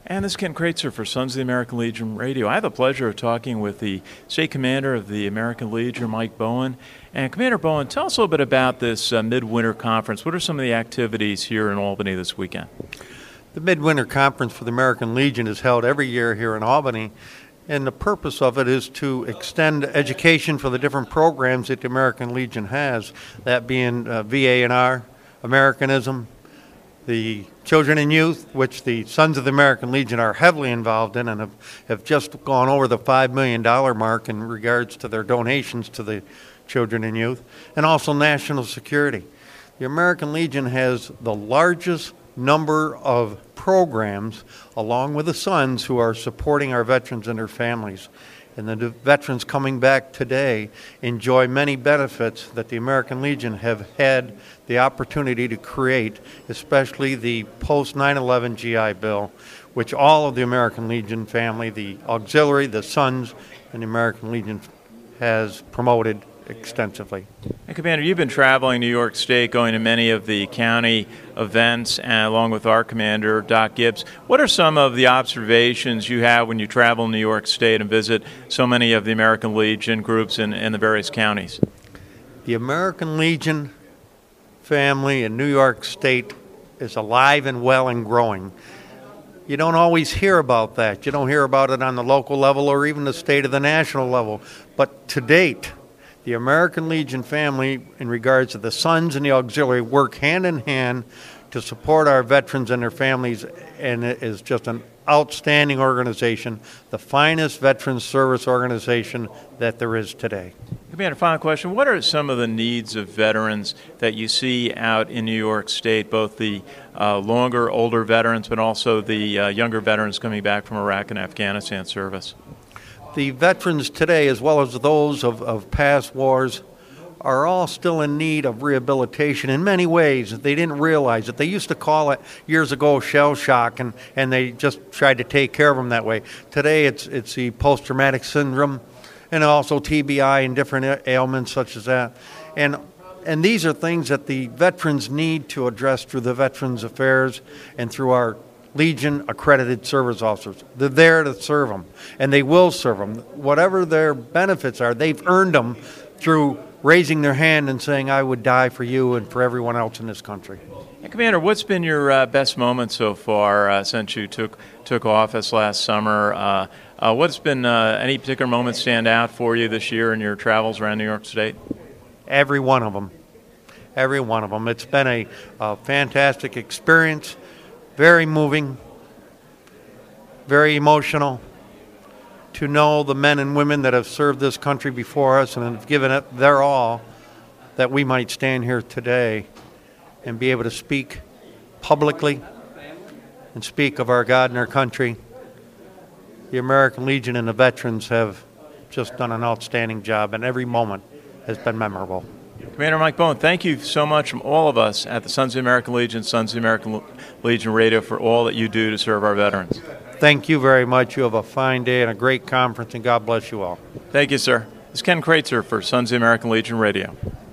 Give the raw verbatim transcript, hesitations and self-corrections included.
And this is Ken Kreitzer for Sons of the American Legion Radio. I have the pleasure of talking with the State Commander of the American Legion, Mike Bowen. And Commander Bowen, tell us a little bit about this uh, Midwinter Conference. What are some of the activities here in Albany this weekend? The Midwinter Conference for the American Legion is held every year here in Albany, and the purpose of it is to extend education for the different programs that the American Legion has, that being uh, V A and R, Americanism, the children and youth, which the Sons of the American Legion are heavily involved in and have, have just gone over the five million dollars mark in regards to their donations to the children and youth, and also national security. The American Legion has the largest number of programs, along with the Sons, who are supporting our veterans and their families. And the veterans coming back today enjoy many benefits that the American Legion have had the opportunity to create, especially the post nine eleven G I Bill, which all of the American Legion family, the auxiliary, the Sons, and the American Legion has promoted extensively. And Commander, you've been traveling New York State, going to many of the county events, and along with our commander, Doc Gibbs. What are some of the observations you have when you travel in New York State and visit so many of the American Legion groups in, in the various counties? The American Legion family in New York State is alive and well and growing. You don't always hear about that. You don't hear about it on the local level or even the state or the national level. But to date, the American Legion family, in regards to the Sons and the auxiliary, work hand in hand to support our veterans and their families, and it is just an outstanding organization, the finest veterans service organization that there is today. Commander, final question. What are some of the needs of veterans that you see out in New York State, both the uh, longer, older veterans, but also the uh, younger veterans coming back from Iraq and Afghanistan service? The veterans today, as well as those of, of past wars, are all still in need of rehabilitation in many ways. They didn't realize it. They used to call it years ago shell shock, and, and they just tried to take care of them that way. Today it's it's the post-traumatic syndrome and also T B I and different ailments such as that. And and these are things that the veterans need to address through the Veterans Affairs and through our Legion accredited service officers. They're there to serve them, and they will serve them. Whatever their benefits are, they've earned them through raising their hand and saying, I would die for you and for everyone else in this country. And Commander, what's been your uh, best moment so far uh, since you took took office last summer? Uh, uh, what's been uh, any particular moment stand out for you this year in your travels around New York State? Every one of them. Every one of them. It's been a, a fantastic experience. Very moving, very emotional to know the men and women that have served this country before us and have given it their all, that we might stand here today and be able to speak publicly and speak of our God and our country. The American Legion and the veterans have just done an outstanding job, and every moment has been memorable. Commander Mike Bowen, thank you so much from all of us at the Sons of the American Legion, Sons of the American Legion Radio, for all that you do to serve our veterans. Thank you very much. You have a fine day and a great conference, and God bless you all. Thank you, sir. This is Ken Kreitzer for Sons of the American Legion Radio.